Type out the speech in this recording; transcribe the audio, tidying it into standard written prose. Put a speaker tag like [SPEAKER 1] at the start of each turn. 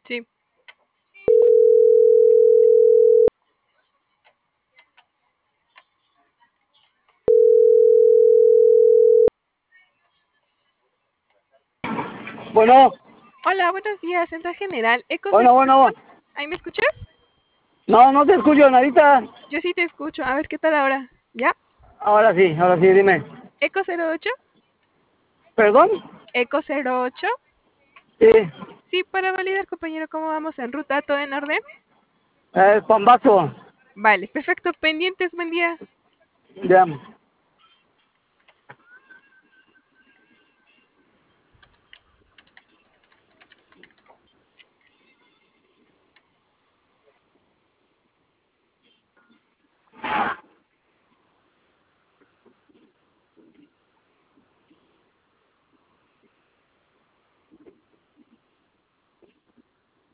[SPEAKER 1] Sí.
[SPEAKER 2] Bueno,
[SPEAKER 1] Hola, buenos días, Central General.
[SPEAKER 2] bueno.
[SPEAKER 1] ¿Ahí me escuchas?
[SPEAKER 2] No, no te escucho, Narita.
[SPEAKER 1] Yo sí te escucho. A ver, ¿qué tal ahora? ¿Ya?
[SPEAKER 2] Ahora sí, dime.
[SPEAKER 1] ¿Eco 08?
[SPEAKER 2] ¿Perdón?
[SPEAKER 1] ¿Eco 08?
[SPEAKER 2] Sí,
[SPEAKER 1] Sí, para validar, compañero, cómo vamos en ruta, ¿todo en orden?
[SPEAKER 2] Pambazo.
[SPEAKER 1] Vale, perfecto. Pendientes, buen día.
[SPEAKER 2] Ya.